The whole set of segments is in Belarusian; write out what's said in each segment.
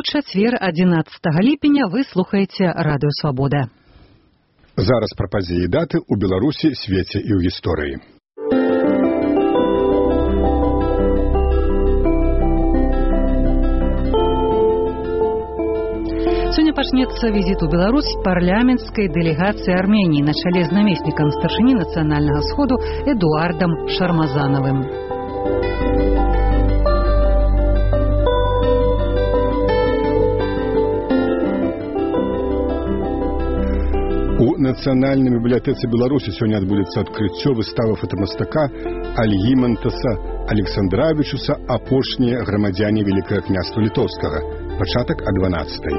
чацвер 11 ліпеня вы слухаеце Радыё Свабода. Зараз пра падзеі і даты ў Беларусі, свеце і ў гісторыі. Сёння пачнецца візіт у Беларусь парламенцкай дэлегацыі Арменіі на чале з намеснікам старшыні нацыянальнага сходу Эдуардам Шармазанавым. У Нацыянальнай бібліятэцы Беларусі сёння адбудзецца адкрыццё выставы фотамастака Альгімантаса Александравічуса «Апошнія грамадзяне Великага княства Літоўскага». Пачатак о 12-й.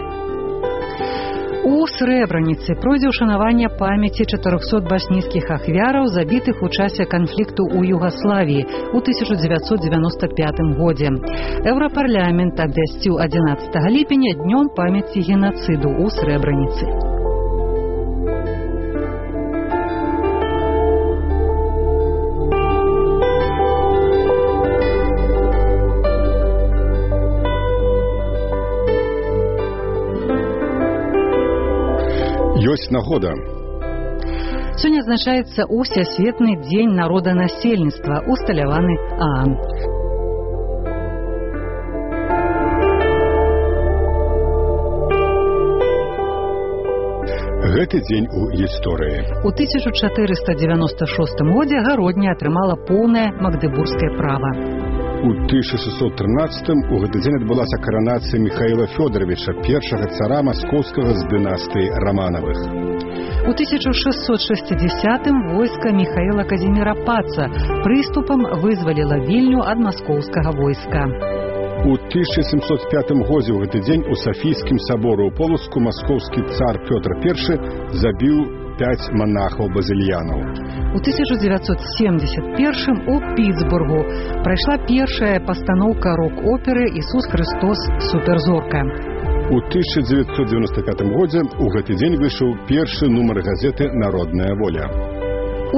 У Срэбраніцы пройдзе ўшанаванне памяці 400 баснійскіх ахвяраў, забітых у часе канфлікту ў Югаславіі ў 1995 годзе. Еўрапарламент абвясціў 11 ліпеня днём памяці генацыду ў Срэбраніцы. Ёсць нагода. Сёння адзначаецца Усесветны дзень народанасельніцтва, усталяваны ААН. Гэты дзень у гісторыі. У 1496 годзе Гародня атрымала поўнае магдэбургскае права. У 1613 у гэты дзень адбылася каранацыя Міхаіла Фёдоровича, першага цара маскоўскага з дынастыі Раманавых. У 1660 войска Міхаіла Казіміра Паца прыступам вызваліла Вільню ад маскоўскага войска. У 1705 годзе ў гэты дзень у Сафійскім саборы ў Полацку маскоўскі цар Пётр I забіў 5 манахаў-базыльянаў. У 1971 у Пітсбургу прайшла першая пастаноўка рок-оперы «Ісус Христос. Суперзорка». У 1995 годзе ў гэты дзень выйшаў першы нумар газеты «Народная воля». У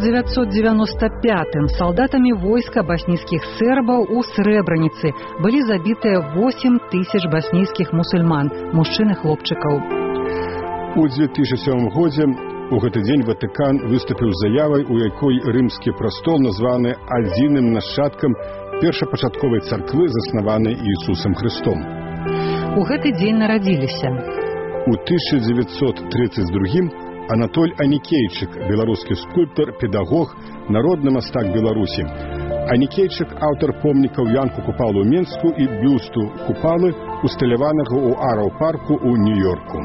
1995 салдатамі войска баснійскіх сербаў у Срэбраніцы былі забітыя 8 тысяч баснійскіх мусульман, мужчын і хлопчыкаў. У 2007 годзе у гэты дзень Ватыкан выступіў з заявай, у якой рымскі прастол названы адзіным нашчадкам першапачатковай царквы, заснаванай Ісусам Христом. У гэты дзень нарадзіліся. У 1932 Анатоль Аникейчык, беларускі скульптар, педагог, народны мастак Беларусі. Аникейчык – аўтар помнікаў Янку Купалу ў Менску і бюсту Купалы, усталяванага ў Арау-парку ў Нью-Йорку.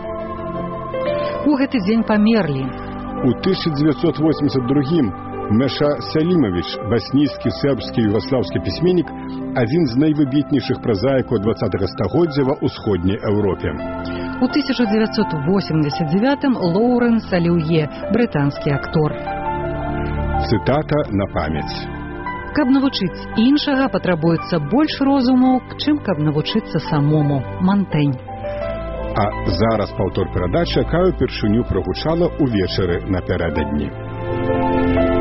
У гэты дзень памерлі. У 1982 Меша Салімавіч, баснійскі, сербскі, югаслаўскі пісьменнік, адзін з найвыбітнейшых празаікаў 20-го стагоддзя ва ўсходняй Еўропе. У 1989 Лоуренс Аліўе, брытанскі актор. Цытата на памяць. Каб навучыць іншага, патрабуецца больш розуму, чым каб навучыцца самому. Монтень. А зараз паўтор перадачы, якая ўпершыню прагучала ўвечары напярэдадні.